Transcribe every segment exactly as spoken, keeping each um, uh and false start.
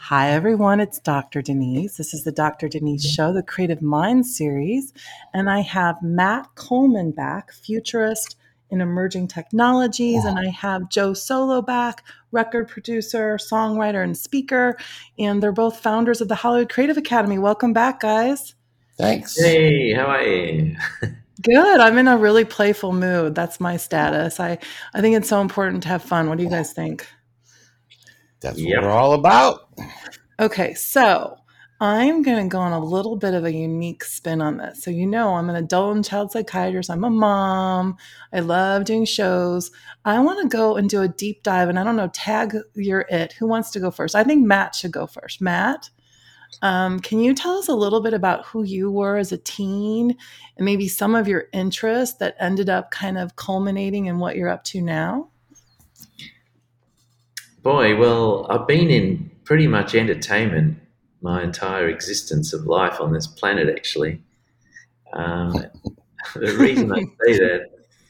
Hi, everyone. It's Doctor Denise. This is the Doctor Denise Show, the Creative Minds series. And I have Matt Coleman back, futurist in emerging technologies. And I have Joe Solo back, record producer, songwriter, and speaker. And they're both founders of the Hollywood Creative Academy. Welcome back, guys. Thanks. Hey, how are you? Good. I'm in a really playful mood. That's my status. I, I think it's so important to have fun. What do you guys think? That's Yep. what we're all about. Okay, so I'm going to go on a little bit of a unique spin on this. So, you know, I'm an adult and child psychiatrist. I'm a mom. I love doing shows. I want to go and do a deep dive. And I don't know, tag your it. Who wants to go first? I think Matt should go first. Matt, um, can you tell us a little bit about who you were as a teen and maybe some of your interests that ended up kind of culminating in what you're up to now? Boy, well, I've been in pretty much entertainment my entire existence of life on this planet, actually. Um, the reason I say that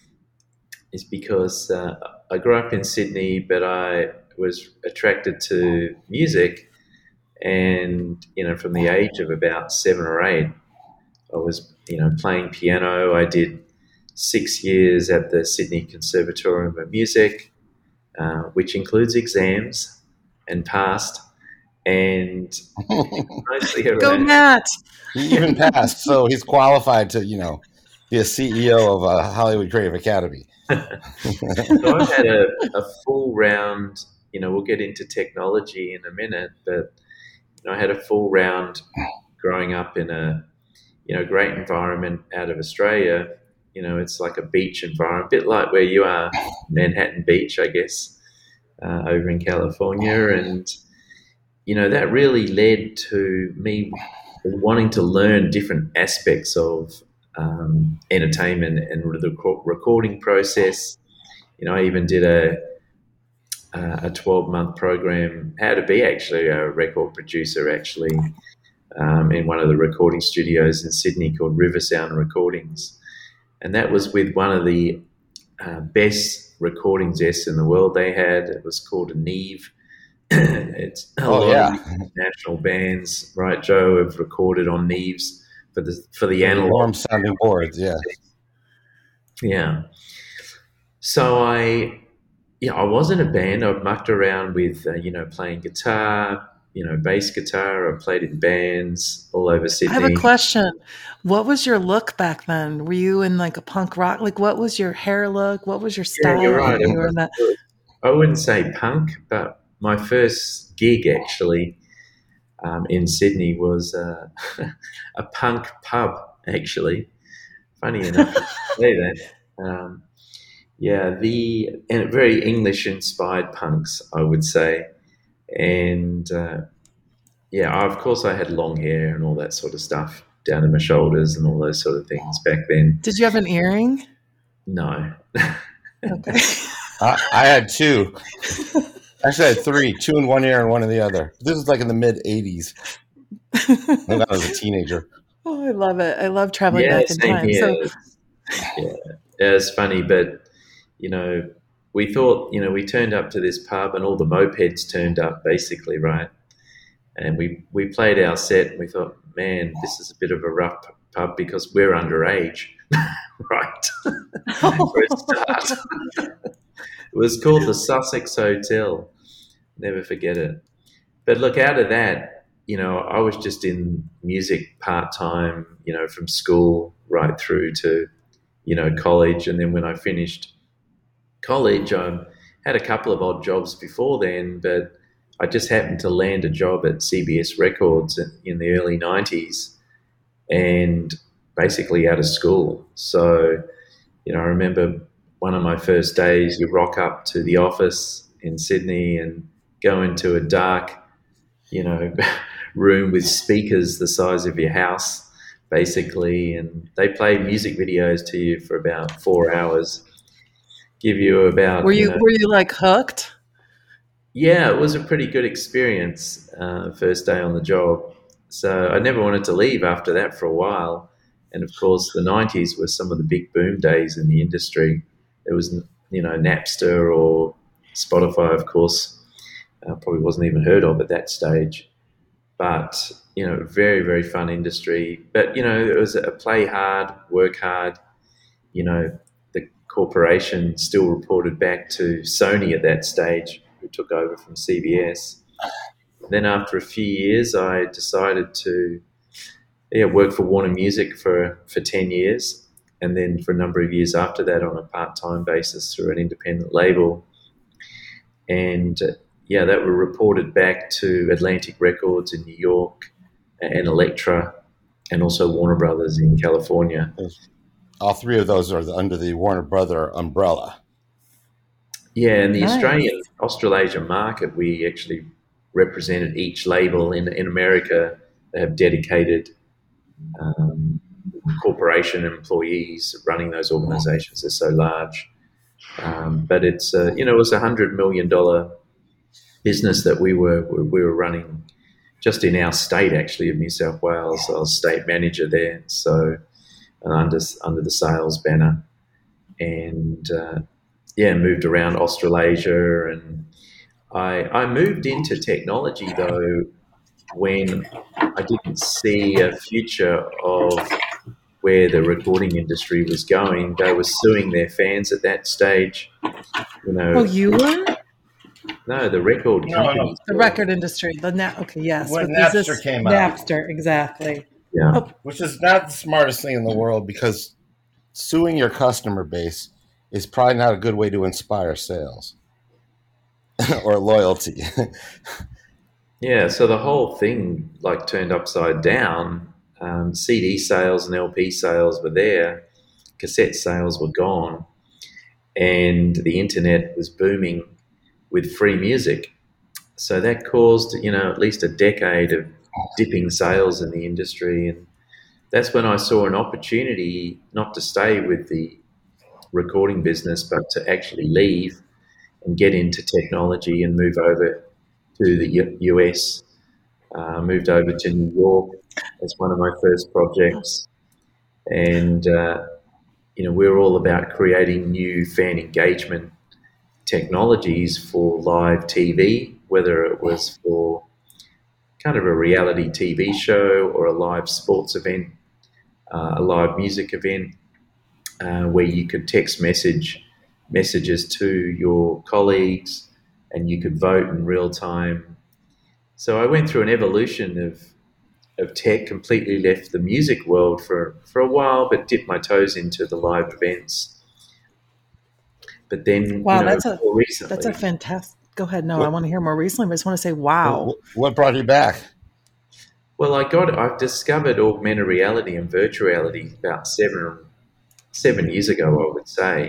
is because uh, I grew up in Sydney, but I was attracted to music. And, you know, from the age of about seven or eight, I was, you know, playing piano. I did six years at the Sydney Conservatorium of Music. Uh, which includes exams and passed, and mostly around. Go, Matt. He even passed, so he's qualified to, you know, be a C E O of a Hollywood Creative Academy. So I've had a, a full round, you know, we'll get into technology in a minute, but, you know, I had a full round growing up in a, you know, great environment out of Australia. You know, it's like a beach environment, a bit like where you are, Manhattan Beach, I guess, uh, over in California. And, you know, that really led to me wanting to learn different aspects of um, entertainment and the recording process. You know, I even did a a twelve-month program, how to be actually a record producer, actually, um, in one of the recording studios in Sydney called River Sound Recordings. And that was with one of the uh, best recording desks in the world they had. It was called a Neve. It's a oh, lot yeah. of international bands, right, Joe, have recorded on Neves for the for the analog warm sounding boards, yeah. Yeah. So I, yeah, I was in a band. I mucked around with, uh, you know, playing guitar, you know, bass guitar. I played in bands all over Sydney. I have a question. What was your look back then? Were you in like a punk rock? Like, what was your hair look? What was your style? Yeah, you're right. You were in that? I wouldn't say punk, but my first gig actually um, in Sydney was uh, a punk pub, actually. Funny enough to say that. Um, yeah, the and very English-inspired punks, I would say. And, uh, yeah, of course I had long hair and all that sort of stuff down to my shoulders and all those sort of things back then. Did you have an earring? No. Okay. I, I had two. Actually, I had three, two in one ear and one in the other. This was like in the mid-eighties when I was a teenager. Oh, I love it. I love traveling Yeah, back in same time. here. So, Yeah, it's funny, but, you know, we thought, you know, we turned up to this pub and all the mopeds turned up basically, right? And we, we played our set and we thought, man, this is a bit of a rough pub because we're underage, right? For a start. It was called the Sussex Hotel. Never forget it. But look, out of that, you know, I was just in music part-time, you know, from school right through to, you know, college. And then when I finished college, I had a couple of odd jobs before then, but I just happened to land a job at C B S Records in the early nineties and basically out of school. So, you know, I remember one of my first days, you rock up to the office in Sydney and go into a dark, you know, room with speakers the size of your house, basically, and they play music videos to you for about four hours, give you about... were you, you know, were you like hooked? Yeah, it was a pretty good experience, uh, first day on the job. So I never wanted to leave after that for a while. And of course, the nineties were some of the big boom days in the industry. There was, you know, Napster or Spotify, of course, Uh, probably wasn't even heard of at that stage. But, you know, very, very fun industry. But, you know, it was a play hard, work hard. You know, the corporation still reported back to Sony at that stage, who took over from C B S. Then after a few years, I decided to yeah, work for Warner Music for, for ten years. And then for a number of years after that on a part-time basis through an independent label. And uh, yeah, that were reported back to Atlantic Records in New York and Elektra and also Warner Brothers in California. All three of those are under the Warner Brother umbrella. Yeah, in the Nice. Australian, Australasia market, we actually represented each label. In, in America, they have dedicated um, corporation employees running those organizations. They're so large. Um, but it's, uh, you know, it was a one hundred million dollars business that we were we were running just in our state, actually, of New South Wales. I was state manager there, so uh, under under the sales banner, and uh, yeah, moved around Australasia, and I I moved into technology though when I didn't see a future of where the recording industry was going. They were suing their fans at that stage. You know, Oh, you were? no, the record No, no. companies. The record industry. The na- okay, yes. When but is Napster came out. Napster, exactly. Yeah. Oh, Which is not the smartest thing in the world, because suing your customer base is probably not a good way to inspire sales or loyalty. Yeah, so the whole thing like turned upside down. Um, C D sales and L P sales were there, cassette sales were gone, and the internet was booming with free music. So that caused, you know, at least a decade of dipping sales in the industry, and that's when I saw an opportunity not to stay with the recording business, but to actually leave and get into technology and move over to the U- US. Uh, moved over to New York as one of my first projects, and uh, you know, we were all about creating new fan engagement technologies for live T V, whether it was for kind of a reality T V show or a live sports event, uh, a live music event, uh, where you could text message messages to your colleagues and you could vote in real time. So I went through an evolution of of tech, completely left the music world for, for a while, but dipped my toes into the live events. But then, wow, you know, that's a more recently, that's a fantastic. Go ahead. No, What- I want to hear more recently, but I just want to say, wow. What brought you back? well, I got I've discovered augmented reality and virtual reality about seven seven years ago, I would say,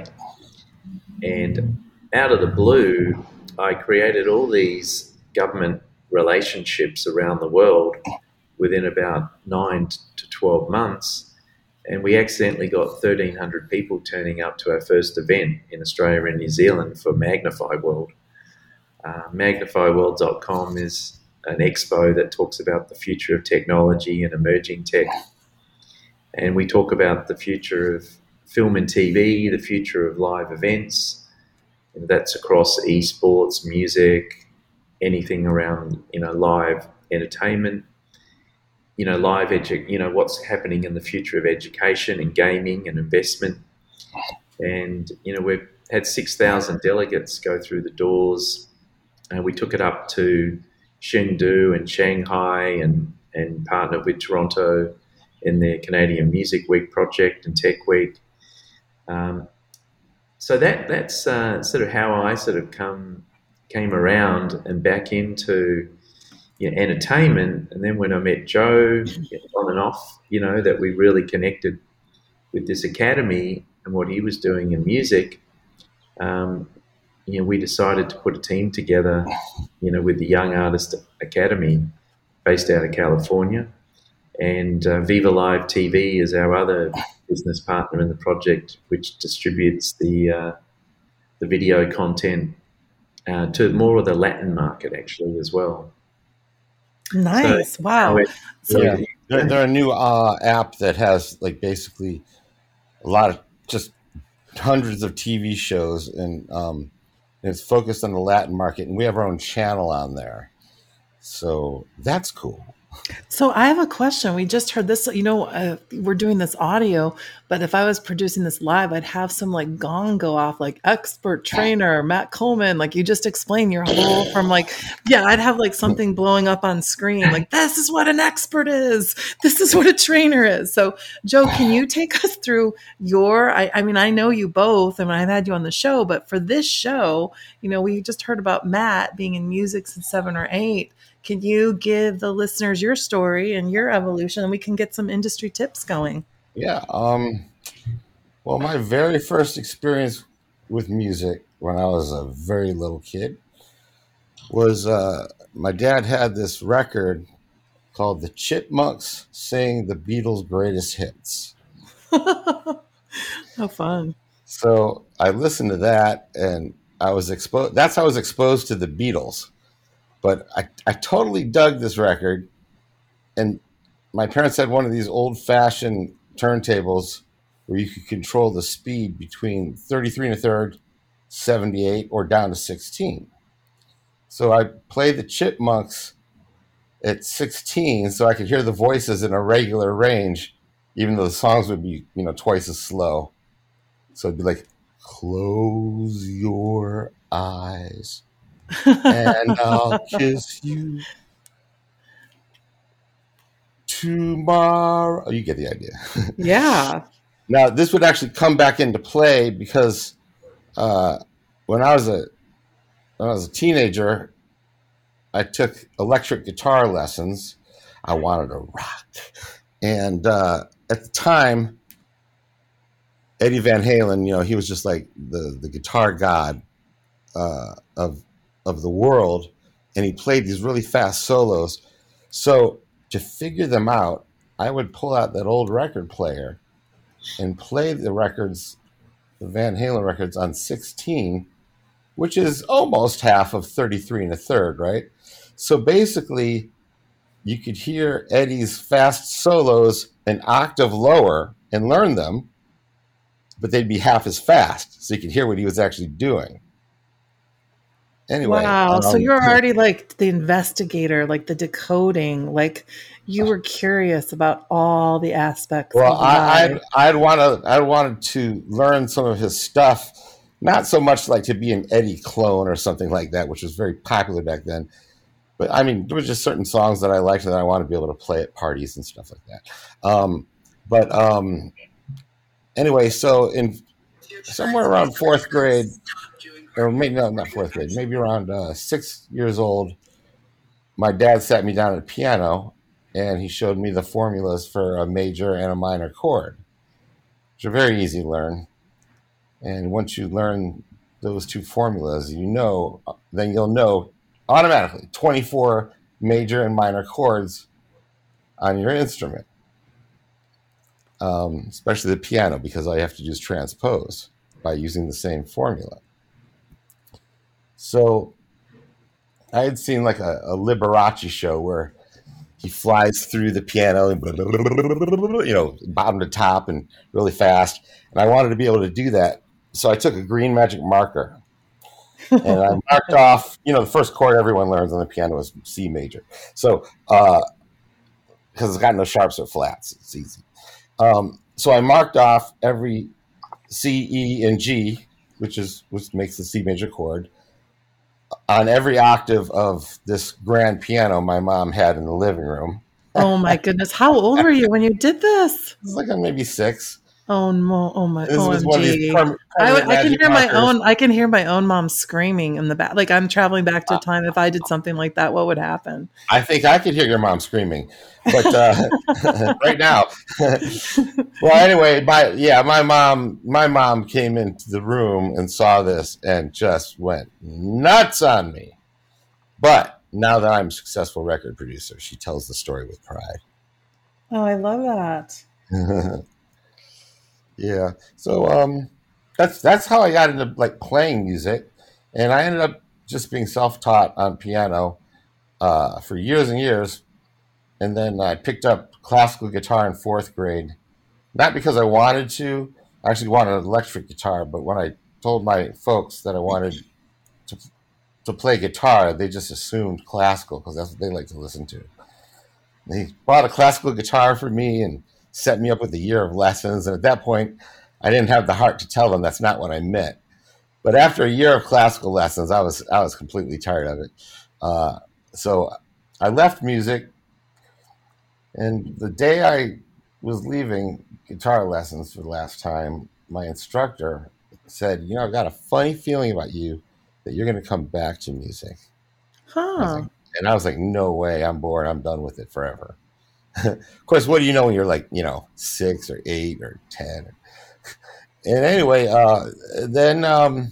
and out of the blue, I created all these government relationships around the world within about nine to twelve months. And we accidentally got thirteen hundred people turning up to our first event in Australia and New Zealand for Magnify World. Uh, magnify world dot com is an expo that talks about the future of technology and emerging tech. And we talk about the future of film and T V, the future of live events. And that's across esports, music, anything around, you know, live entertainment, you know, live edu- you know, what's happening in the future of education and gaming and investment. And, you know, we've had six thousand delegates go through the doors, and we took it up to Chengdu and Shanghai, and, and partnered with Toronto in their Canadian Music Week project and Tech Week. Um, so that that's uh, sort of how I sort of come came around and back into, you know, entertainment. And then when I met Joe, you know, on and off, you know, that we really connected with this academy and what he was doing in music. Um, you know, we decided to put a team together, you know, with the Young Artist Academy based out of California. And uh, Viva Live T V is our other business partner in the project, which distributes the uh, the video content uh, to more of the Latin market, actually, as well. Nice. So, wow. anyway, So Yeah, they're, they're a new uh, app that has like basically a lot of just hundreds of T V shows, and um, and it's focused on the Latin market, and we have our own channel on there. So that's cool. So I have a question. We just heard this, you know, uh, we're doing this audio, but if I was producing this live, I'd have some like gong go off, like expert trainer, Matt Coleman, like you just explained your whole from like, yeah, I'd have like something blowing up on screen. Like, this is what an expert is. This is what a trainer is. So Joe, can you take us through your, I, I mean, I know you both and I've had you on the show, but for this show, you know, we just heard about Matt being in music since seven or eight. Can you give the listeners your story and your evolution, and we can get some industry tips going? Yeah. Um, well, my very first experience with music when I was a very little kid was uh, my dad had this record called The Chipmunks Sing the Beatles' Greatest Hits. How fun. So I listened to that, and I was exposed. That's how I was exposed to the Beatles. But I, I totally dug this record, and my parents had one of these old-fashioned turntables where you could control the speed between thirty-three and a third, seventy-eight, or down to sixteen. So I played the Chipmunks at sixteen so I could hear the voices in a regular range, even though the songs would be, you know, twice as slow. So it'd be like, close your eyes. And I'll kiss you tomorrow. Oh, you get the idea. Yeah. Now, this would actually come back into play because uh, when I was a when I was a teenager, I took electric guitar lessons. I wanted to rock, and uh, at the time, Eddie Van Halen, you know, he was just like the the guitar god uh, of of the world, and he played these really fast solos. So to figure them out, I would pull out that old record player and play the records, the Van Halen records, on sixteen, which is almost half of thirty-three and a third, right? So basically, you could hear Eddie's fast solos an octave lower and learn them, but they'd be half as fast, so you could hear what he was actually doing. Anyway, wow. Um, so you're already like the investigator, like the decoding, like you were curious about all the aspects. Well, of the I, I'd live. I'd want to I wanted to learn some of his stuff, not so much like to be an Eddie clone or something like that, which was very popular back then. But I mean, there was just certain songs that I liked that I wanted to be able to play at parties and stuff like that. Um, but um, anyway, so in somewhere around fourth grade, or maybe no, not fourth grade, maybe around uh, six years old, my dad sat me down at a piano and he showed me the formulas for a major and a minor chord, which are very easy to learn. And once you learn those two formulas, you know, then you'll know automatically twenty-four major and minor chords on your instrument, um, especially the piano, because all you have to do is transpose by using the same formula. So I had seen like a, a Liberace show where he flies through the piano and, you know, bottom to top and really fast. And I wanted to be able to do that. So I took a green magic marker and I marked off, you know, the first chord everyone learns on the piano is C major. So, uh, because it's got no sharps or flats, it's easy. Um, so I marked off every C, E, and G, which is which makes the C major chord, on every octave of this grand piano my mom had in the living room. Oh my goodness. How old were you when you did this? It was like I'm maybe six. Oh no! Oh my! This was one of these O M G! perm- I, permanent I can magic hear my markers. own. I can hear my own mom screaming in the back. Like I'm traveling back to a time. If I did something like that, what would happen? I think I could hear your mom screaming, but uh, right now. Well, anyway, my yeah, my mom, my mom came into the room and saw this and just went nuts on me. But now that I'm a successful record producer, she tells the story with pride. Oh, I love that. Yeah, so um, that's that's how I got into like playing music, and I ended up just being self-taught on piano uh, for years and years, and then I picked up classical guitar in fourth grade, not because I wanted to. I actually wanted an electric guitar, but when I told my folks that I wanted to to play guitar, they just assumed classical because that's what they like to listen to. They bought a classical guitar for me and set me up with a year of lessons. And at that point, I didn't have the heart to tell them that's not what I meant. But after a year of classical lessons, I was I was completely tired of it. Uh, so I left music, and the day I was leaving guitar lessons for the last time, my instructor said, "You know, I've got a funny feeling about you that you're going to come back to music." I was Huh. like, and I was like, "No way! I'm bored. I'm done with it forever." Of course, what do you know when you're like, you know, six or eight or ten? And anyway, uh, then um,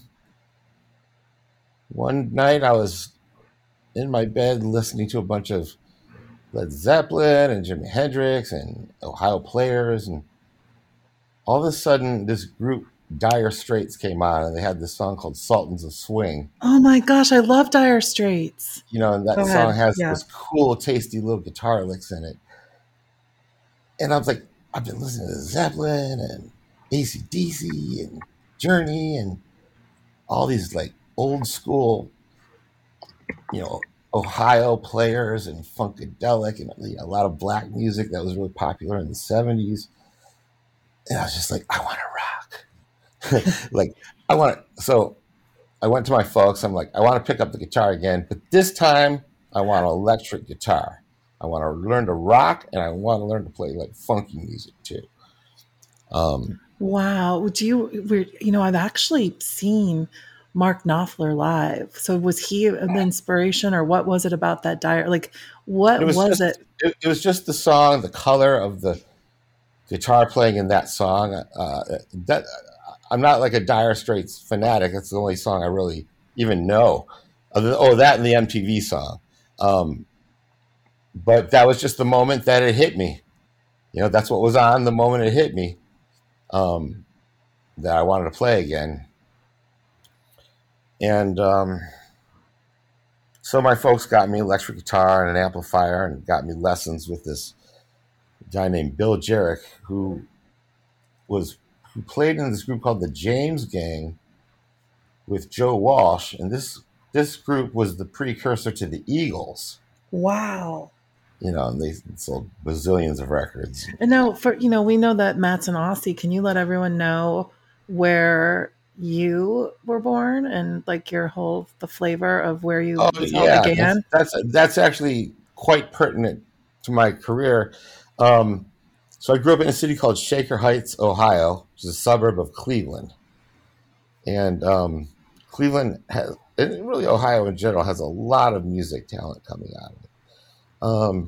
one night I was in my bed listening to a bunch of Led Zeppelin and Jimi Hendrix and Ohio Players, and all of a sudden this group Dire Straits came on, and they had this song called Sultans of Swing. Oh my gosh, I love Dire Straits. You know, and that Go song ahead. has Yeah. this cool, tasty little guitar licks in it. And I was like, I've been listening to Zeppelin and A C D C and Journey and all these like old school, you know, Ohio Players and Funkadelic and you know, a lot of black music that was really popular in the seventies. And I was just like, I want to rock. Like, I want to. So I went to my folks. I'm like, I want to pick up the guitar again, but this time I want an electric guitar. I want to learn to rock, and I want to learn to play like funky music too. Um, Wow. Do you, we're, you know, I've actually seen Mark Knopfler live. So was he an inspiration, or what was it about that Dire? Like, what it was, was just, it? it? It was just the song, the color of the guitar playing in that song. Uh, that I'm not like a Dire Straits fanatic. That's the only song I really even know. Oh, that and the M T V song. Um, but that was just the moment that it hit me. You know, that's what was on the moment it hit me. Um, that I wanted to play again. And um, so my folks got me electric guitar and an amplifier and got me lessons with this guy named Bill Jarrett, who was who played in this group called the James Gang with Joe Walsh. And this this group was the precursor to the Eagles. Wow. You know, and they sold bazillions of records. And now, for you know, we know that Matt's an Aussie. Can you let everyone know where you were born and like your whole the flavor of where you Oh this all yeah, began? that's, that's that's actually quite pertinent to my career. Um, so I grew up in a city called Shaker Heights, Ohio, which is a suburb of Cleveland. And um, Cleveland has, and really Ohio in general, has a lot of music talent coming out of it. Um,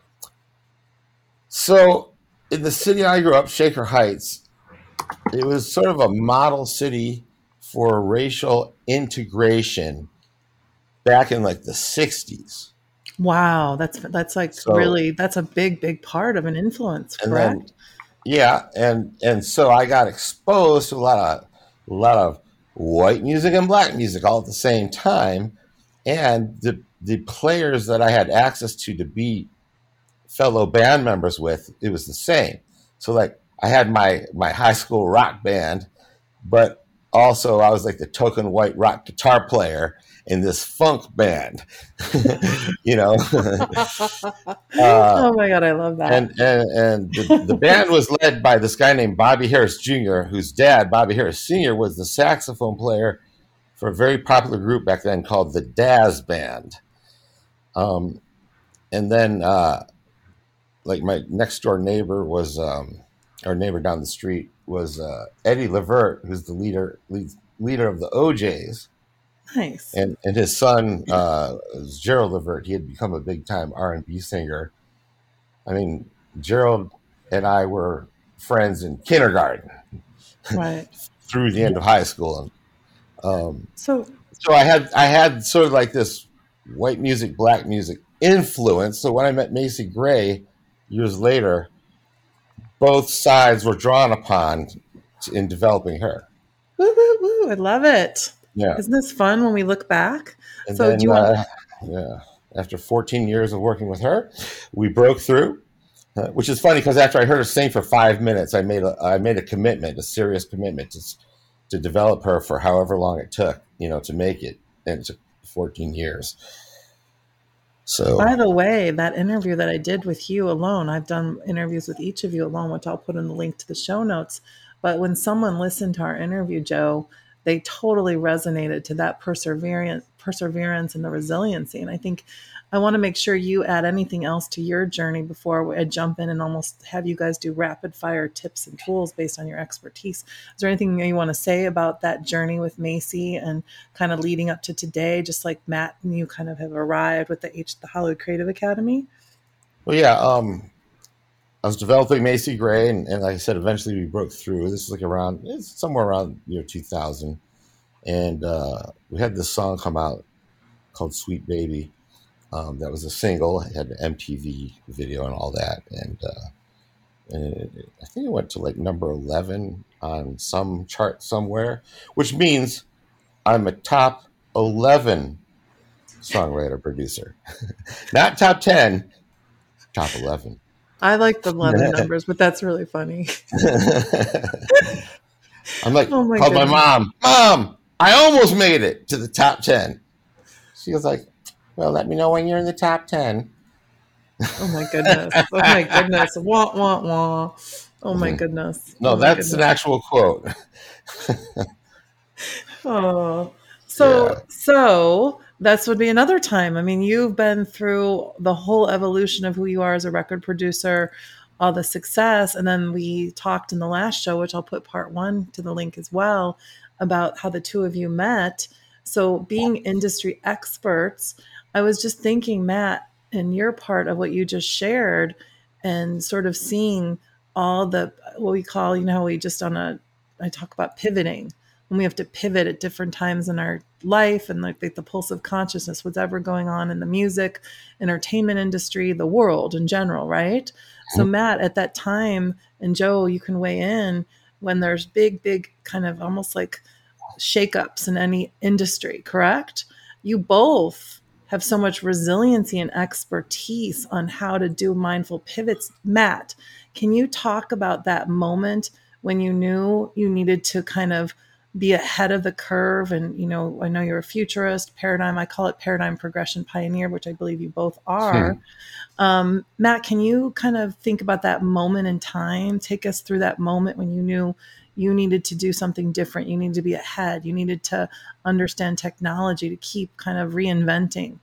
so in the city I grew up, Shaker Heights, it was sort of a model city for racial integration back in like the sixties. Wow, that's that's like So- really that's a big big part of an influence, And correct? then, yeah, and and so I got exposed to a lot of a lot of white music and black music all at the same time, and the the players that I had access to to be fellow band members with, it was the same. So like I had my my high school rock band, but also I was like the token white rock guitar player in this funk band, you know. uh, Oh my god, I love that. and and, and the, the band was led by this guy named Bobby Harris Junior, whose dad, Bobby Harris Senior, was the saxophone player for a very popular group back then called the Dazz Band. Um, and then, uh, like my next door neighbor was, um, our neighbor down the street was uh, Eddie Levert, who's the leader lead, leader of the O Js. Nice. And and his son uh, was Gerald Levert. He had become a big time R and B singer. I mean, Gerald and I were friends in kindergarten Right. through the end of high school. Um, So so I had I had sort of like this white music, black music influence. So when I met Macy Gray years later, both sides were drawn upon in developing her. woo woo woo, I love it. Yeah. Isn't this fun when we look back? And So then, do you want uh, yeah, after fourteen years of working with her, we broke through, uh, which is funny because after I heard her sing for five minutes, I made a I made a commitment, a serious commitment to to develop her for however long it took, you know, to make it. and it took fourteen years. So, by the way, that interview that I did with you alone, I've done interviews with each of you alone, which I'll put in the link to the show notes. But when someone listened to our interview, Joe, they totally resonated to that perseverance, perseverance and the resiliency. And I think I want to make sure you add anything else to your journey before I jump in and almost have you guys do rapid fire tips and tools based on your expertise. Is there anything you want to say about that journey with Macy and kind of leading up to today, just like Matt and you kind of have arrived with the H the Hollywood Creative Academy? well, yeah, um, I was developing Macy Gray, and, and like I said, eventually we broke through. This is like around, it's somewhere around year two thousand. And uh, we had this song come out called Sweet Baby. Um, that was a single. It had an M T V video and all that. And, uh, and it, I think it went to like number eleven on some chart somewhere, which means I'm a top eleven songwriter producer. Not top ten, top eleven. I like the eleven numbers, but that's really funny. I'm like, Oh my called my goodness. mom. Mom, I almost made it to the top ten. She was like, well, let me know when you're in the top ten. Oh my goodness. Oh my goodness. Wah, wah, wah. Oh my Mhm. goodness. No, Oh my that's an goodness. actual quote. Oh, so Yeah. so this would be another time. I mean, you've been through the whole evolution of who you are as a record producer, all the success, and then we talked in the last show, which I'll put part one to the link as well, about how the two of you met. So being industry experts, I was just thinking, Matt, in your part of what you just shared, and sort of seeing all the what we call, you know, how we just on a I talk about pivoting when we have to pivot at different times in our life and like the, the pulse of consciousness, whatever going on in the music, entertainment industry, the world in general, right? So Matt, at that time, and Joe, you can weigh in when there's big, big kind of almost like shakeups in any industry, correct? You both have so much resiliency and expertise on how to do mindful pivots. Matt, can you talk about that moment when you knew you needed to kind of be ahead of the curve? And, you know, I know you're a futurist, paradigm, I call it paradigm progression pioneer, which I believe you both are. Um, Matt, can you kind of think about that moment in time? Take us through that moment when you knew you needed to do something different. You needed to be ahead. You needed to understand technology to keep kind of reinventing.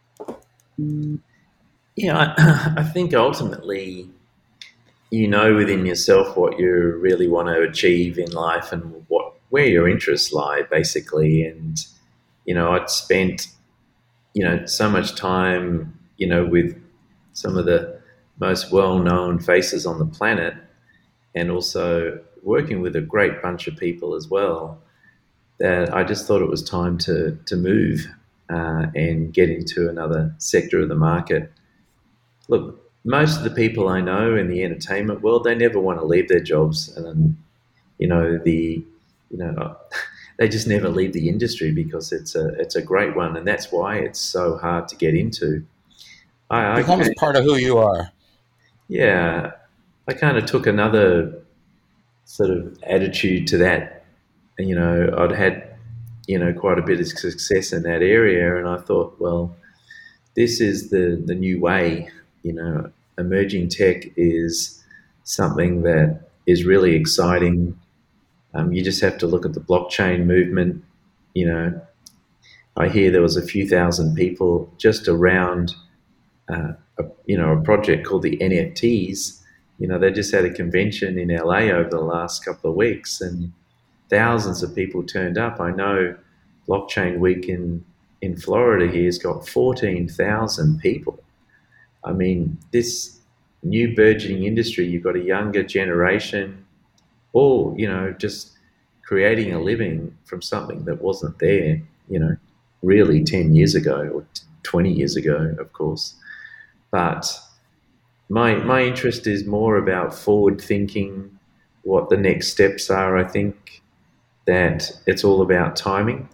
Yeah, I, I think ultimately, you know within yourself what you really want to achieve in life and what where your interests lie, basically. And you know, I'd spent you know so much time, you know, with some of the most well-known faces on the planet, and also working with a great bunch of people as well, that I just thought it was time to to move uh, and get into another sector of the market. Look, most of the people I know in the entertainment world, they never want to leave their jobs, and you know the you know they just never leave the industry because it's a it's a great one, and that's why it's so hard to get into. I, I Becomes came- part of who you are. yeah, I kind of took another sort of attitude to that. And, you know, I'd had, you know, quite a bit of success in that area, and I thought, well, this is the, the new way. You know, emerging tech is something that is really exciting. Um, you just have to look at the blockchain movement. You know, I hear there was a few thousand people just around, uh, a, you know, a project called the N F Ts. You know, they just had a convention in L A over the last couple of weeks, and thousands of people turned up. I know Blockchain Week in, in Florida here has got fourteen thousand people. I mean, this new burgeoning industry, you've got a younger generation, all, you know, just creating a living from something that wasn't there, you know, really ten years ago or twenty years ago, of course. But my my interest is more about forward thinking, what the next steps are. I think that it's all about timing.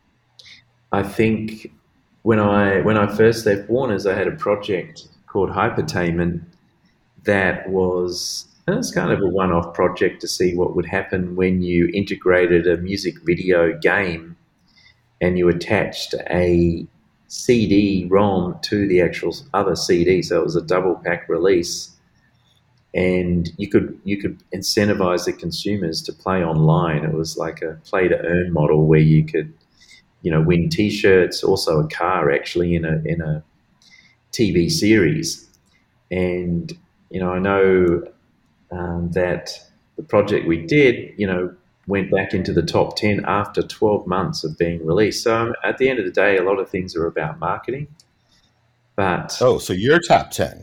I think when I when I first left Warner's, I had a project called Hypertainment that was it was kind of a one-off project to see what would happen when you integrated a music video game and you attached a C D ROM to the actual other C D, so it was a double pack release, and you could you could incentivize the consumers to play online. It was like a play to earn model where you could, you know, win T-shirts, also a car actually in a in a T V series. And you know, I know um, that the project we did, you know, went back into the top ten after twelve months of being released. So um, at the end of the day, a lot of things are about marketing. But oh, so you're top ten.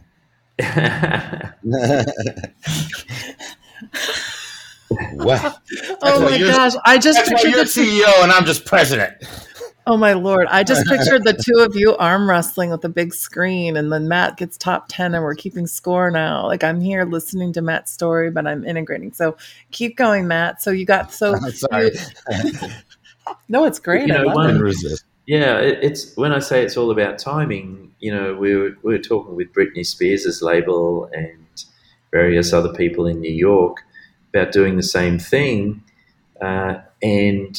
Wow. Oh my gosh. I just that's why pictured you're the C E O and I'm just president. Oh my Lord. I just pictured the two of you arm wrestling with a big screen, and then Matt gets top ten and we're keeping score now. Like, I'm here listening to Matt's story, but I'm integrating. So keep going, Matt. So you got, so. I'm sorry. You, no, it's great. You know, I love one, it. Resist. Yeah, it, it's when I say it's all about timing, you know, we were, we were talking with Britney Spears' label and various other people in New York about doing the same thing. Uh, and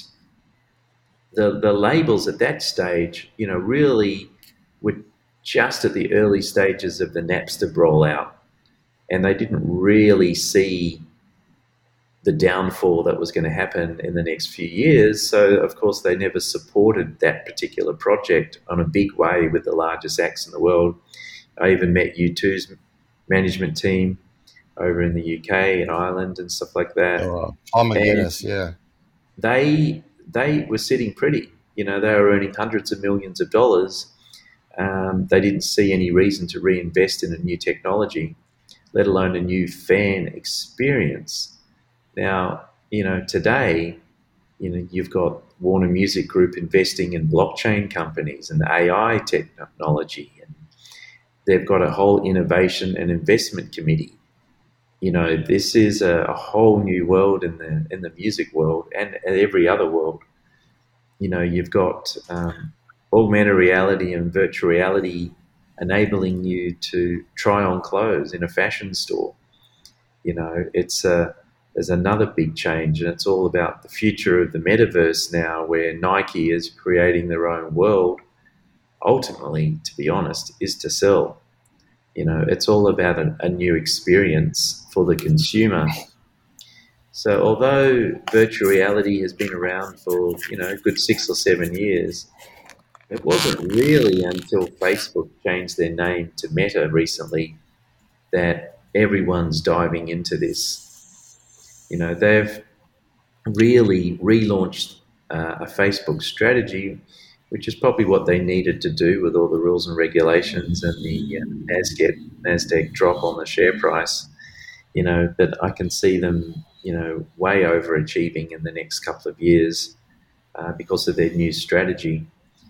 the the labels at that stage, you know, really were just at the early stages of the Napster rollout. And they didn't really see the downfall that was going to happen in the next few years. So, of course, they never supported that particular project on a big way with the largest acts in the world. I even met U two's management team over in the U K and Ireland and stuff like that. Oh, oh my goodness, yeah. They they were sitting pretty. You know, they were earning hundreds of millions of dollars. Um, they didn't see any reason to reinvest in a new technology, let alone a new fan experience. Now, you know, today, you know, you've got Warner Music Group investing in blockchain companies and A I technology, and they've got a whole innovation and investment committee. You know, this is a, a whole new world in the in the music world and every other world. You know, you've got um, augmented reality and virtual reality enabling you to try on clothes in a fashion store. You know, it's a there's another big change, and it's all about the future of the metaverse now, where Nike is creating their own world. Ultimately, to be honest, is to sell. You know, it's all about a, a new experience for the consumer. So although virtual reality has been around for, you know, a good six or seven years, it wasn't really until Facebook changed their name to Meta recently that everyone's diving into this. You know, they've really relaunched uh, a Facebook strategy, which is probably what they needed to do with all the rules and regulations and the uh, NASDAQ, NASDAQ drop on the share price. You know, but I can see them, you know, way overachieving in the next couple of years uh, because of their new strategy.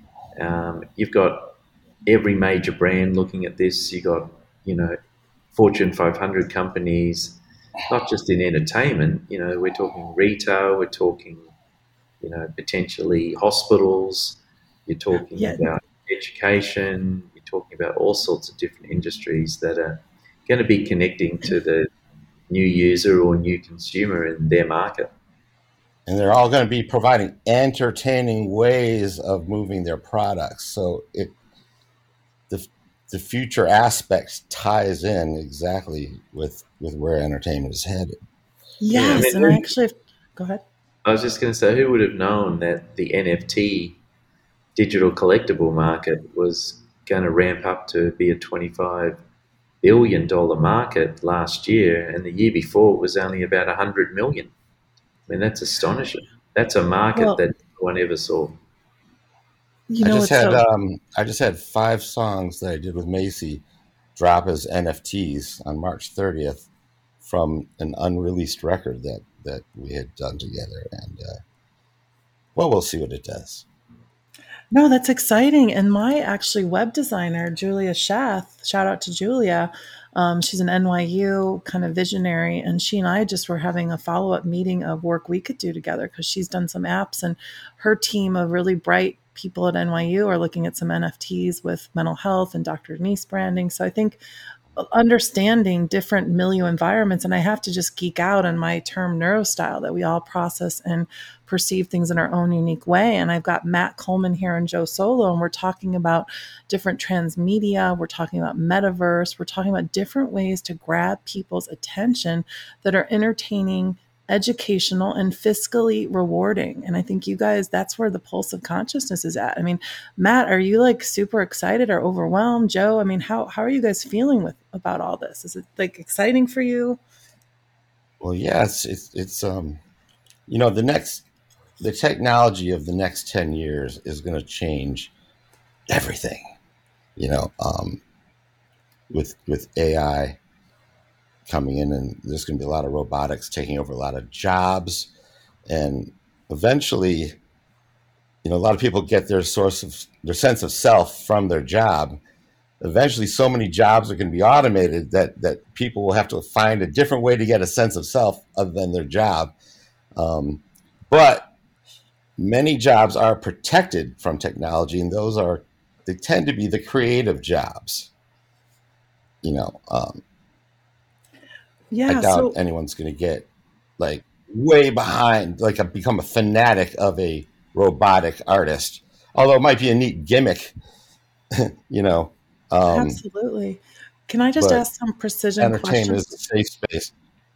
Um, you've got every major brand looking at this. You've got, you know, Fortune five hundred companies, not just in entertainment. You know, we're talking retail, we're talking, you know, potentially hospitals, you're talking yeah. about education, you're talking about all sorts of different industries that are going to be connecting to the new user or new consumer in their market. And they're all going to be providing entertaining ways of moving their products. So it the the future aspects ties in exactly with, with where entertainment is headed. Yes, yeah, I mean, and I actually go ahead. I was just going to say, who would have known that the N F T digital collectible market was going to ramp up to be a twenty-five billion dollars market last year, and the year before it was only about one hundred million. I mean, that's astonishing. That's a market well, that no one ever saw. You I know, just had so- um, I just had five songs that I did with Macy drop as N F Ts on March thirtieth from an unreleased record that, that we had done together. And, uh, well, we'll see what it does. No, that's exciting. And my actually web designer, Julia Schath, shout out to Julia. Um, she's an N Y U kind of visionary. And she and I just were having a follow-up meeting of work we could do together because she's done some apps, and her team of really bright people at N Y U are looking at some N F Ts with mental health and Doctor Denise branding. So I think understanding different milieu environments. And I have to just geek out on my term neurostyle, that we all process and perceive things in our own unique way. And I've got Matt Coleman here and Joe Solo, and we're talking about different transmedia. We're talking about metaverse. We're talking about different ways to grab people's attention that are entertaining, educational, and fiscally rewarding. And I think you guys, that's where the pulse of consciousness is at. I mean, Matt, are you like super excited or overwhelmed? Joe, I mean, how, how are you guys feeling with about all this? Is it like exciting for you? Well, yeah, it's, it's, it's um, you know, the next, the technology of the next ten years is going to change everything, you know, um, with, with A I coming in, and there's going to be a lot of robotics taking over a lot of jobs. And eventually, you know, a lot of people get their source of their sense of self from their job. Eventually, so many jobs are going to be automated that, that people will have to find a different way to get a sense of self other than their job. Um, but many jobs are protected from technology, and those are, they tend to be the creative jobs. You know, um, Yeah. I doubt So anyone's going to get like way behind, like a, become a fanatic of a robotic artist, although it might be a neat gimmick, you know. Um, absolutely. Can I just but ask some precision entertainment questions? is a safe space.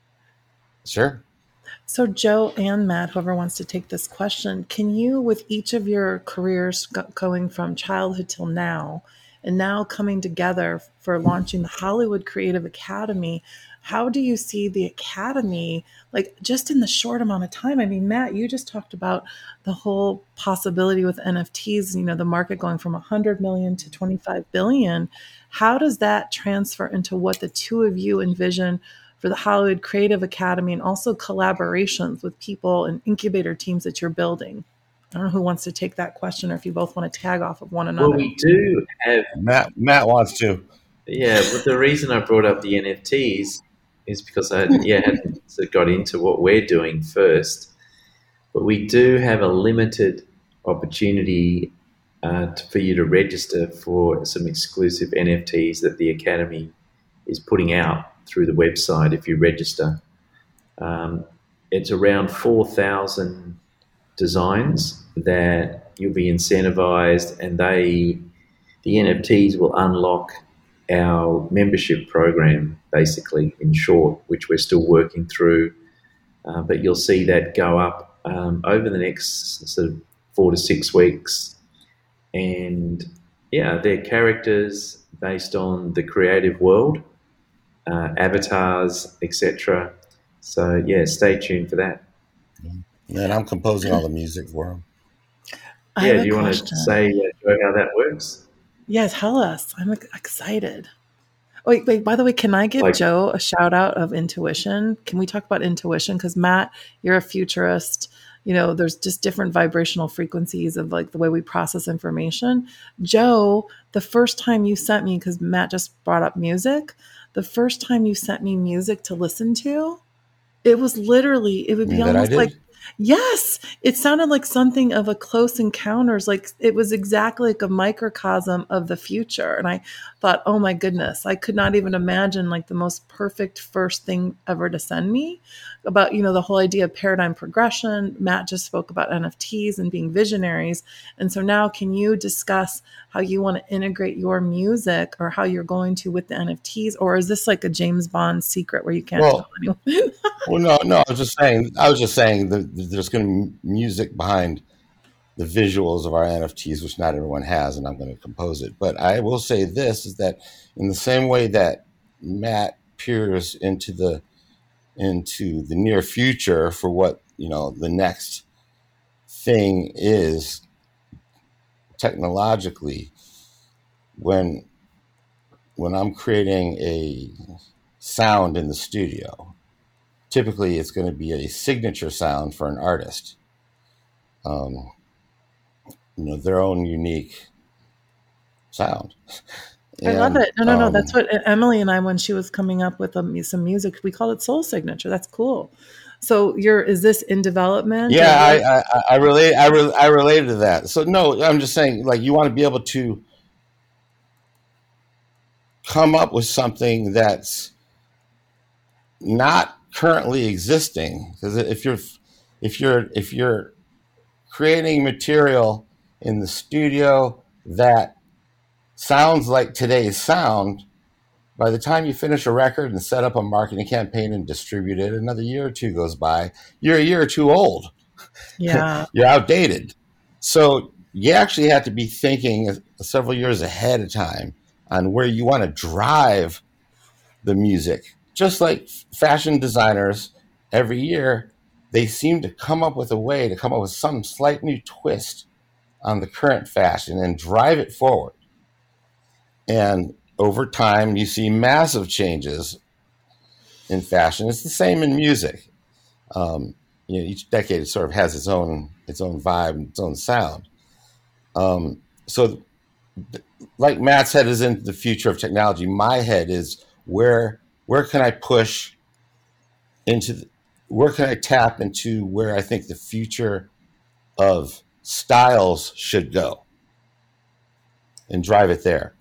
Sure. So, Joe and Matt, whoever wants to take this question, can you, with each of your careers go- going from childhood till now, and now coming together for launching the Hollywood Creative Academy, how do you see the Academy, like just in the short amount of time? I mean, Matt, you just talked about the whole possibility with N F Ts, you know, the market going from one hundred million to twenty-five billion. How does that transfer into what the two of you envision for the Hollywood Creative Academy, and also collaborations with people and incubator teams that you're building? I don't know who wants to take that question, or if you both want to tag off of one Well, another. we do have, Matt, Matt wants to. yeah. But the reason I brought up the N F Ts is because I yeah hadn't sort of got into what we're doing first, but we do have a limited opportunity uh, to, for you to register for some exclusive N F Ts that the Academy is putting out through the website. If you register, um, it's around four thousand designs that you'll be incentivized, and they the N F Ts will unlock our membership program, basically, in short, which we're still working through. Uh, but you'll see that go up um, over the next sort of four to six weeks. And yeah, they're characters based on the creative world, uh, avatars, et cetera. So yeah, stay tuned for that. And I'm composing all the music for him. I Yeah, have do a you want to question. say, uh, Joe, how that works? Yeah, tell us. I'm ex- excited. Oh, wait, wait, by the way, can I give Like, Joe a shout out of intuition? Can we talk about intuition? Because Matt, you're a futurist. You know, there's just different vibrational frequencies of like the way we process information. Joe, the first time you sent me, because Matt just brought up music, the first time you sent me music to listen to, it was literally, it would be That I almost like, did. yes, it sounded like something of a Close Encounters. Like it was exactly like a microcosm of the future. And I thought, oh my goodness, I could not even imagine like the most perfect first thing ever to send me about, you know, the whole idea of paradigm progression. Matt just spoke about N F Ts and being visionaries. And so now can you discuss how you want to integrate your music, or how you're going to with the N F Ts? Or is this like a James Bond secret where you can't tell Well, anyone? well, no, no. I was just saying. I was just saying that there's going to be music behind the visuals of our N F Ts, which not everyone has, and I'm going to compose it. But I will say this: is that in the same way that Matt peers into the into the near future for what, you know, the next thing is technologically, when when I'm creating a sound in the studio, typically it's going to be a signature sound for an artist, um, you know, their own unique sound. I love And it. No, no, no. That's um, what Emily and I, when she was coming up with um, some music, we called it soul signature. That's cool. So you're, is this in development or yeah, what? I, I, I relate, I, re, I related to that. So no, I'm just saying, like, you want to be able to come up with something that's not currently existing. Because if you're if you're if you're creating material in the studio that sounds like today's sound, by the time you finish a record and set up a marketing campaign and distribute it, another year or two goes by. You're a year or two old. Yeah. You're outdated. So you actually have to be thinking several years ahead of time on where you want to drive the music. Just like fashion designers, every year, they seem to come up with a way to come up with some slight new twist on the current fashion and drive it forward. And over time, you see massive changes in fashion. It's the same in music. Um, you know, each decade sort of has its own its own vibe and its own sound. Um, so, like Matt's head is into the future of technology. My head is where where can I push into the, where can I tap into where I think the future of styles should go and drive it there.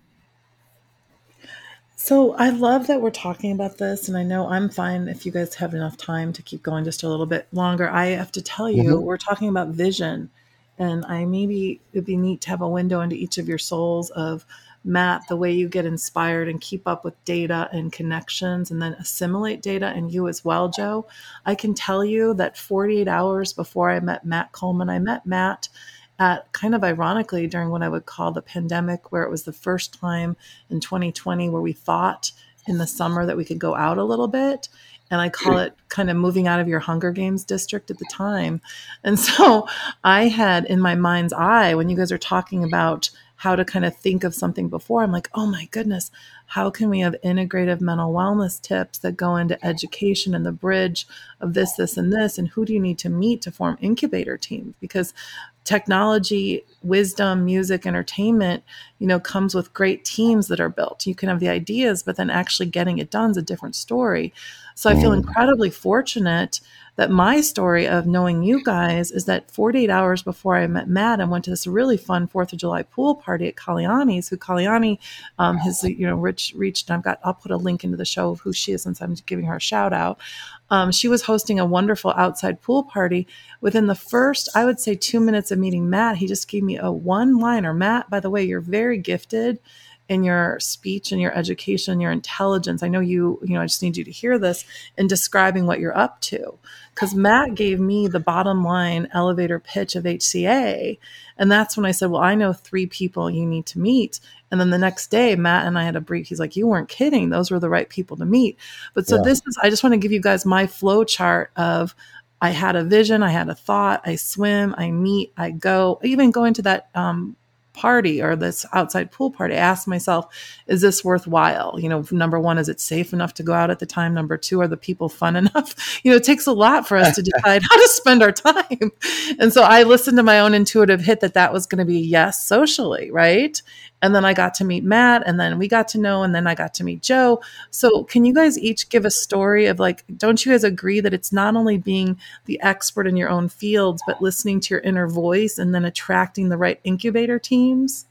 So I love that we're talking about this, and I know I'm fine if you guys have enough time to keep going just a little bit longer. I have to tell you, Mm-hmm. we're talking about vision, and I maybe it'd be neat to have a window into each of your souls of Matt, the way you get inspired and keep up with data and connections and then assimilate data, and you as well, Joe. I can tell you that forty-eight hours before I met Matt Coleman, I met Matt at kind of ironically during what I would call the pandemic, where it was the first time in twenty twenty where we thought in the summer that we could go out a little bit. And I call it kind of moving out of your Hunger Games district at the time. And so I had in my mind's eye, when you guys are talking about how to kind of think of something before, I'm like, oh my goodness, how can we have integrative mental wellness tips that go into education and the bridge of this, this, and this? And who do you need to meet to form incubator teams? Because technology, wisdom, music, entertainment, you know, comes with great teams that are built. You can have the ideas, but then actually getting it done is a different story. So I feel incredibly fortunate that my story of knowing you guys is that forty-eight hours before I met Matt, I went to this really fun fourth of July pool party at Kalyani's, who Kalyani um, has, you know, rich, reached, and I've got, I'll put a link into the show of who she is since I'm giving her a shout out. Um, she was hosting a wonderful outside pool party. Within the first, I would say, two minutes of meeting Matt, he just gave me a one-liner. Matt, by the way, you're very gifted in your speech and your education, your intelligence. I know you, you know, I just need you to hear this in describing what you're up to. Because Matt gave me the bottom line elevator pitch of H C A. And that's when I said, well, I know three people you need to meet. And then the next day, Matt and I had a brief. He's like, you weren't kidding. Those were the right people to meet. But so yeah. This is, I just want to give you guys my flow chart of, I had a vision, I had a thought, I swim, I meet, I go, even going to that um, party or this outside pool party, I asked myself, is this worthwhile? You know, number one, is it safe enough to go out at the time? Number two, are the people fun enough? You know, it takes a lot for us to decide how to spend our time. And so I listened to my own intuitive hit that that was going to be yes, socially, right? And then I got to meet Matt, and then we got to know, and then I got to meet Joe. So can you guys each give a story of like, don't you guys agree that it's not only being the expert in your own fields, but listening to your inner voice and then attracting the right incubator teams?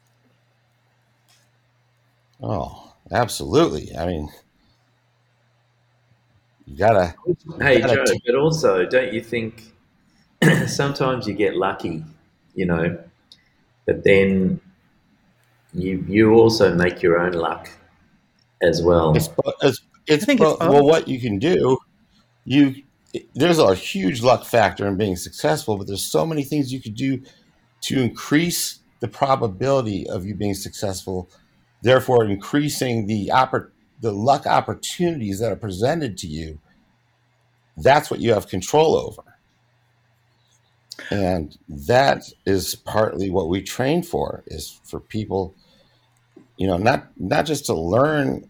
Oh, absolutely. I mean, you gotta. Hey, you gotta Joe, t- but also, don't you think sometimes you get lucky, you know, but then you you also make your own luck as well. It's, it's, it's, I think well, it's both. well, what you can do, you there's a huge luck factor in being successful, but there's so many things you could do to increase the probability of you being successful, therefore increasing the oppor- the luck opportunities that are presented to you. That's what you have control over. And that is partly what we train for, is for people, you know, not not just to learn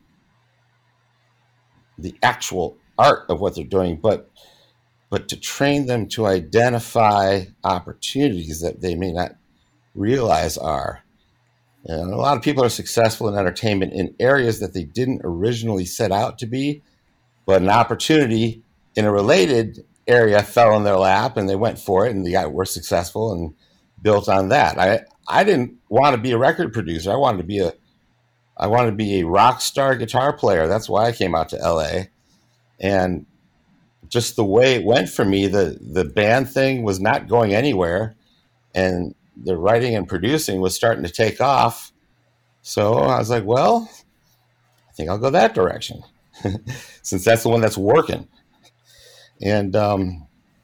the actual art of what they're doing, but but to train them to identify opportunities that they may not realize are. And a lot of people are successful in entertainment in areas that they didn't originally set out to be, but an opportunity in a related area fell in their lap and they went for it and they got, were successful and built on that. I, I didn't want to be a record producer. I wanted to be a, I wanted to be a rock star guitar player. That's why I came out to L A. And just the way it went for me, the, the band thing was not going anywhere. And the writing and producing was starting to take off. So I was like, well, I think I'll go that direction since that's the one that's working. And um,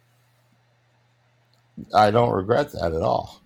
I don't regret that at all.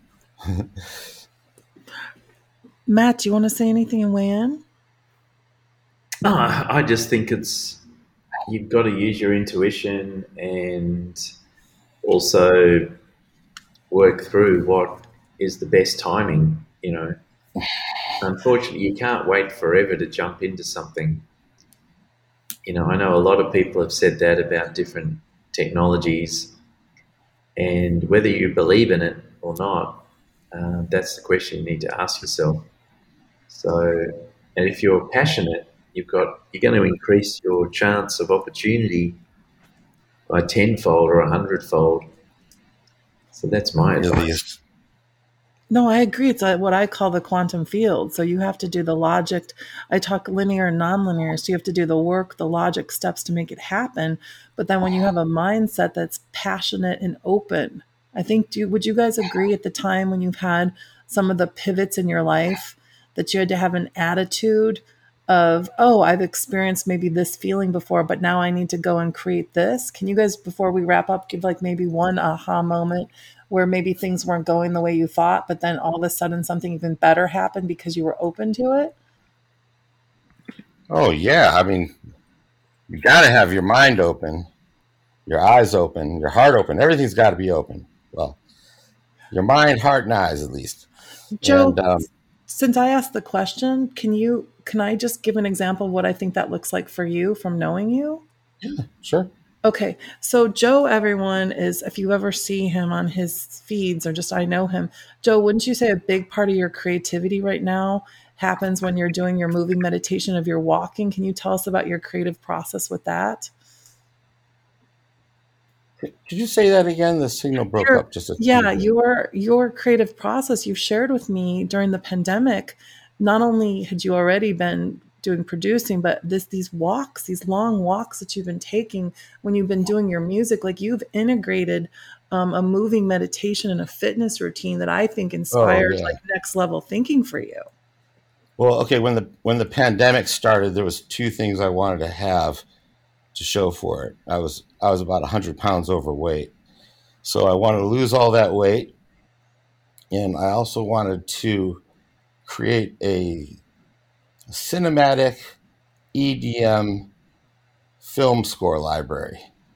Matt, do you want to say anything and weigh in? No, I just think it's, you've got to use your intuition and also work through what is the best timing, you know. Unfortunately, you can't wait forever to jump into something. You know, I know a lot of people have said that about different technologies, and whether you believe in it or not, uh, that's the question you need to ask yourself. So, and if you're passionate, you've got, you're going to increase your chance of opportunity by tenfold or a hundredfold. So that's my advice. No, I agree. It's what I call the quantum field. So you have to do the logic. I talk linear and nonlinear. So you have to do the work, the logic steps to make it happen. But then when you have a mindset that's passionate and open, I think, do, would you guys agree at the time when you've had some of the pivots in your life that you had to have an attitude of, oh, I've experienced maybe this feeling before, but now I need to go and create this? Can you guys, before we wrap up, give like maybe one aha moment where maybe things weren't going the way you thought, but then all of a sudden something even better happened because you were open to it? Oh, yeah. I mean, you got to have your mind open, your eyes open, your heart open. Everything's got to be open. Well, your mind, heart, and eyes, at least. Joe, and, um, since I asked the question, can you, can I just give an example of what I think that looks like for you from knowing you? Yeah, sure. Okay, so Joe, everyone is, if you ever see him on his feeds or just I know him, Joe, wouldn't you say a big part of your creativity right now happens when you're doing your moving meditation of your walking? Can you tell us about your creative process with that? Could you say that again? The signal broke Your, up just a yeah, tiny bit. your your creative process you've shared with me during the pandemic. Not only had you already been doing producing, but this these walks, these long walks that you've been taking when you've been doing your music, like you've integrated um, a moving meditation and a fitness routine that I think inspires oh, yeah. like next level thinking for you. Well, okay, when the when the pandemic started, there was two things I wanted to have to show for it. I was I was about one hundred pounds overweight. So I wanted to lose all that weight, and I also wanted to create a cinematic E D M film score library.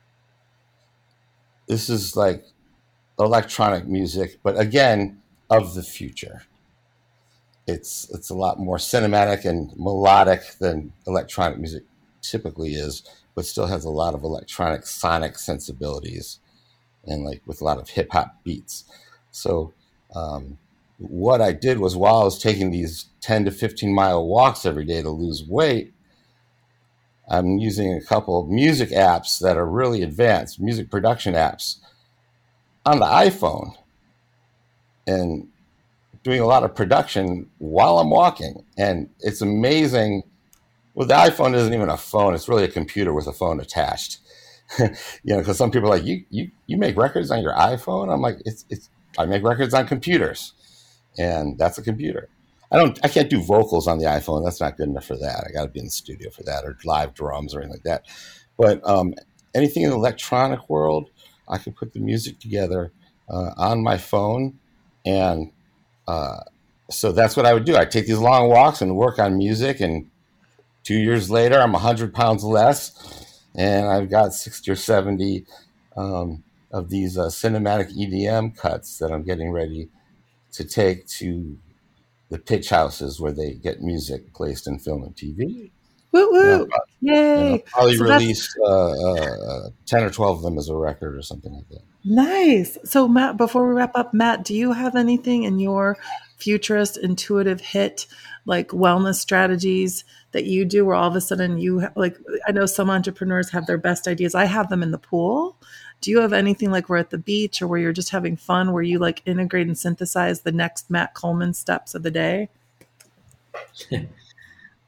This is like electronic music, but again, of the future. It's it's a lot more cinematic and melodic than electronic music typically is, but still has a lot of electronic sonic sensibilities and like with a lot of hip hop beats. So um, what I did was while I was taking these ten to fifteen mile walks every day to lose weight, I'm using a couple of music apps that are really advanced, music production apps on the iPhone, and doing a lot of production while I'm walking. And it's amazing. Well, the iPhone isn't even a phone. It's really a computer with a phone attached. you know, because some people are like, you, you, you make records on your iPhone? I'm like, it's, it's, I make records on computers, and that's a computer. I don't, I can't do vocals on the iPhone. That's not good enough for that. I got to be in the studio for that, or live drums or anything like that. But um, anything in the electronic world, I can put the music together uh, on my phone. And uh, so that's what I would do. I'd take these long walks and work on music. And two years later, I'm one hundred pounds less. And I've got sixty or seventy um, of these uh, cinematic E D M cuts that I'm getting ready to take to the pitch houses where they get music placed in film and T V. Woo woo! And I'll, Yay! and I'll probably So release uh, uh, ten or twelve of them as a record or something like that. Nice. So Matt, before we wrap up, Matt, do you have anything in your futurist intuitive hit, like wellness strategies that you do where all of a sudden you like, I know some entrepreneurs have their best ideas. I have them in the pool. Do you have anything like we're at the beach or where you're just having fun, where you like integrate and synthesize the next Matt Coleman steps of the day?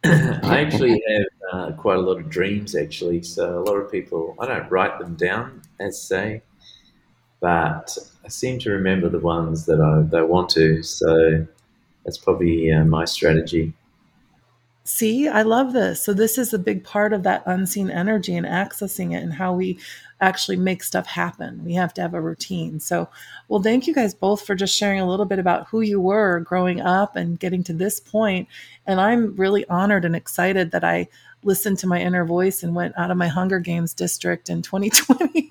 I actually have uh, quite a lot of dreams, actually. So a lot of people, I don't write them down, as say, but I seem to remember the ones that I, that I want to. So that's probably uh, my strategy. See, I love this. So this is a big part of that unseen energy and accessing it and how we actually make stuff happen. We have to have a routine. So, well, thank you guys both for just sharing a little bit about who you were growing up and getting to this point. And I'm really honored and excited that I listened to my inner voice and went out of my Hunger Games district in twenty twenty.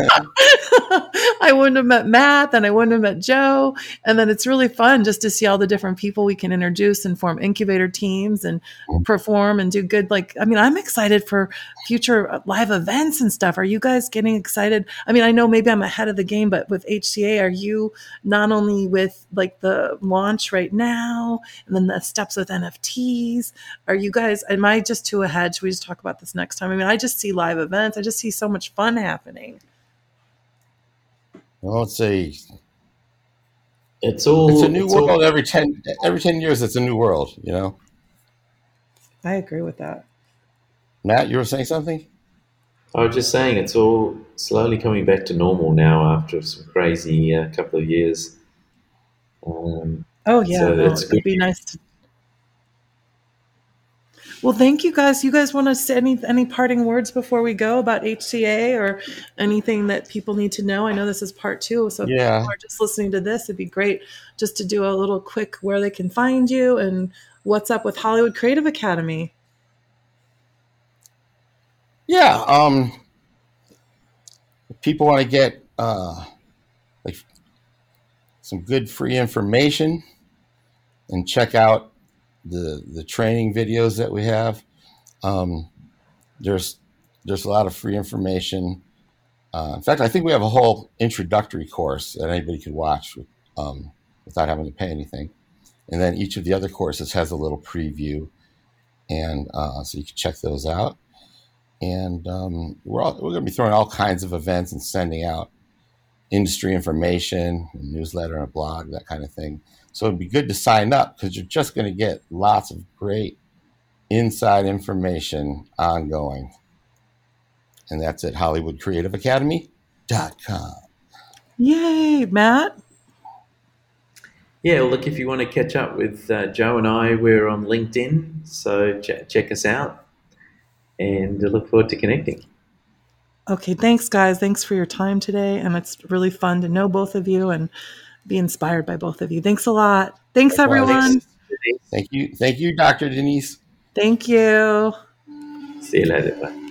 I wouldn't have met Matt, then I wouldn't have met Joe. And then it's really fun just to see all the different people we can introduce and form incubator teams and perform and do good. Like, I mean, I'm excited for future live events and stuff. Are you guys getting excited? I mean, I know maybe I'm ahead of the game, but with H C A, are you not only with like the launch right now and then the steps with N F Ts? Are you guys, am I just too ahead? Should we just talk about this next time? I mean, I just see live events. I just see so much fun happening. Well, let's see. It's all. It's a new it's world all, every ten every ten years. It's a new world. You know. I agree with that. Matt, you were saying something? I was just saying it's all slowly coming back to normal now after some crazy uh, couple of years. Um, Oh yeah, so no, it's it'd good. be nice to. Well, thank you guys. You guys want to say any any parting words before we go about H C A or anything that people need to know? I know this is part two, so if Yeah. people are just listening to this, it'd be great just to do a little quick where they can find you and what's up with Hollywood Creative Academy. Yeah. Um. If people want to get uh, like some good free information and check out the the training videos that we have. Um, there's there's a lot of free information. Uh, in fact, I think we have a whole introductory course that anybody could watch um, without having to pay anything. And then each of the other courses has a little preview, and uh, so you can check those out. And um, we're all, we're going to be throwing all kinds of events and sending out industry information, a newsletter, a blog, that kind of thing. So it'd be good to sign up because you're just going to get lots of great inside information ongoing. And that's at hollywood creative academy dot com. Yay, Matt. Yeah, well, look, if you want to catch up with uh, Joe and I, we're on LinkedIn, so ch- check us out, and I look forward to connecting. Okay, thanks, guys. Thanks for your time today, and it's really fun to know both of you and be inspired by both of you. Thanks a lot. Thanks, everyone. Thank you. Thank you, Doctor Denise. Thank you. See you later. Bye.